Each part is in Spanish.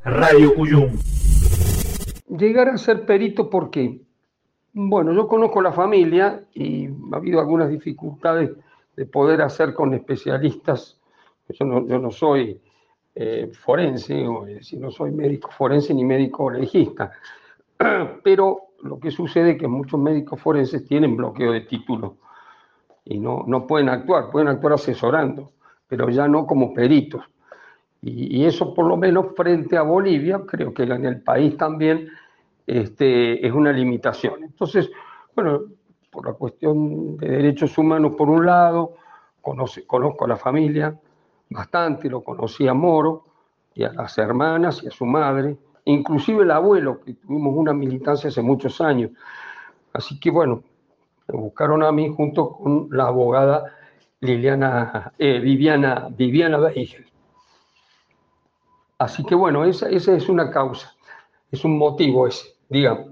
Radio Cuyum. Llegar a ser perito, ¿por qué? Bueno, yo conozco la familia y ha habido algunas dificultades de poder hacer con especialistas. Yo no soy forense, es decir, no soy médico forense ni médico legista, pero lo que sucede es que muchos médicos forenses tienen bloqueo de título y no pueden actuar asesorando, pero ya no como peritos. Y eso, por lo menos frente a Bolivia, creo que en el país también es una limitación. Entonces, bueno, por la cuestión de derechos humanos por un lado, conozco a la familia bastante, lo conocí a Moro y a las hermanas y a su madre, inclusive el abuelo, que tuvimos una militancia hace muchos años. Así que bueno, me buscaron a mí junto con la abogada Viviana Beigel. Así que bueno, esa es una causa, es un motivo ese, digamos.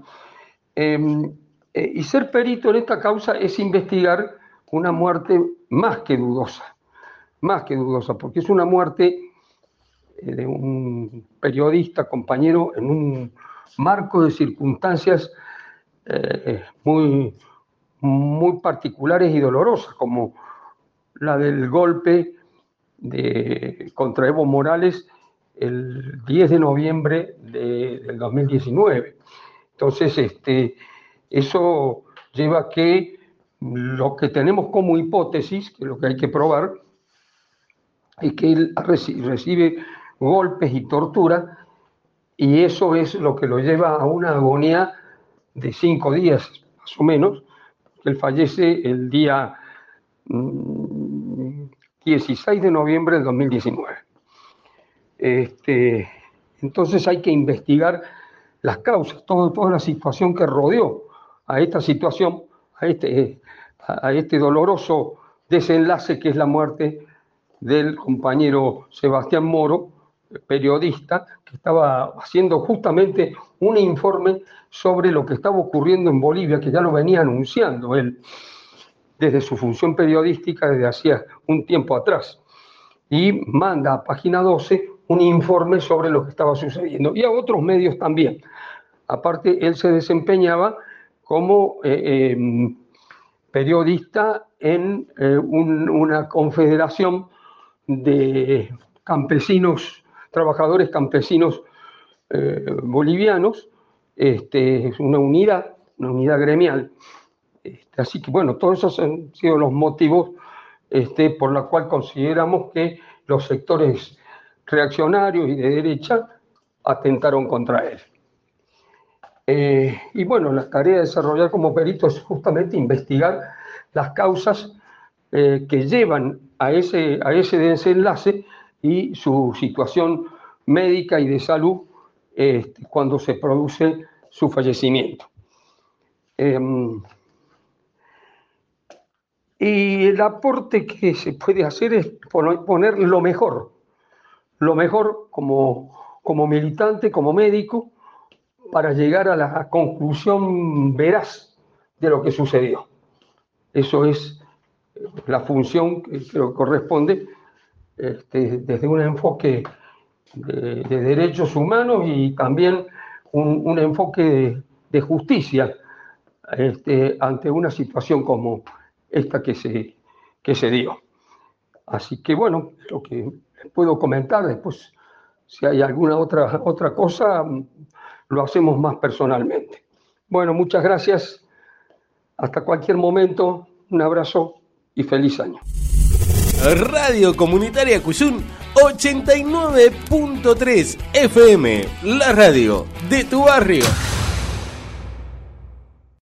Y ser perito en esta causa es investigar una muerte más que dudosa, porque es una muerte de un periodista, compañero, en un marco de circunstancias muy particulares y dolorosas, como la del golpe contra Evo Morales el 10 de noviembre del 2019. Entonces, eso lleva a que lo que tenemos como hipótesis, que es lo que hay que probar, es que él recibe golpes y tortura, y eso es lo que lo lleva a una agonía de 5 días, más o menos, que él fallece el día 16 de noviembre del 2019. Entonces hay que investigar las causas, toda la situación que rodeó a esta situación, a este doloroso desenlace que es la muerte del compañero Sebastián Moro, periodista, que estaba haciendo justamente un informe sobre lo que estaba ocurriendo en Bolivia, que ya lo venía anunciando él desde su función periodística desde hacía un tiempo atrás, y manda a Página 12 un informe sobre lo que estaba sucediendo, y a otros medios también. Aparte, él se desempeñaba como periodista en una confederación de campesinos, trabajadores campesinos bolivianos, es una unidad gremial. Así que bueno, todos esos han sido los motivos por los cuales consideramos que los sectores reaccionarios y de derecha atentaron contra él. Y bueno, la tarea de desarrollar como perito es justamente investigar las causas que llevan a ese desenlace y su situación médica y de salud cuando se produce su fallecimiento. Y el aporte que se puede hacer es poner lo mejor como militante, como médico, para llegar a la conclusión veraz de lo que sucedió. Eso es la función que creo que corresponde desde un enfoque de derechos humanos y también un enfoque de justicia ante una situación como esta que se dio. Así que bueno, lo que puedo comentar después, si hay alguna otra cosa, lo hacemos más personalmente. Bueno, muchas gracias. Hasta cualquier momento. Un abrazo y feliz año. Radio Comunitaria Cuyum 89.3 FM, la radio de tu barrio.